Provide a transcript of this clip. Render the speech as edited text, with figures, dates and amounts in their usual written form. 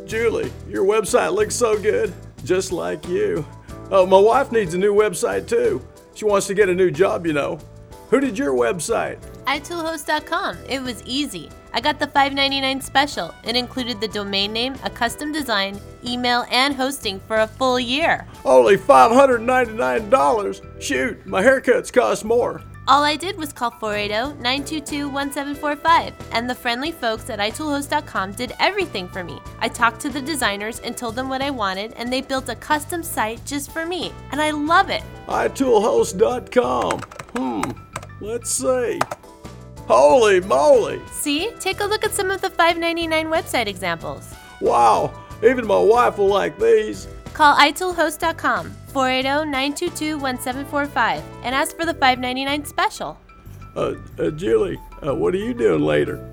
Julie, your website looks so good, just like you. Oh, my wife needs a new website too. She wants to get a new job, you know. Who did your website? iToolhost.com. It was easy. I got the $5.99 special. It included the domain name, a custom design, email, and hosting for a full year. Only $599? Shoot, my haircuts cost more. All I did was call 480-922-1745, and the friendly folks at iToolhost.com did everything for me. I talked to the designers and told them what I wanted, and they built a custom site just for me, and I love it. iToolhost.com. Let's see. Holy moly! See? Take a look at some of the $5.99 website examples. Wow, even my wife will like these. Call iToolhost.com, 480-922-1745, and ask for the $5.99 special. Julie, what are you doing later?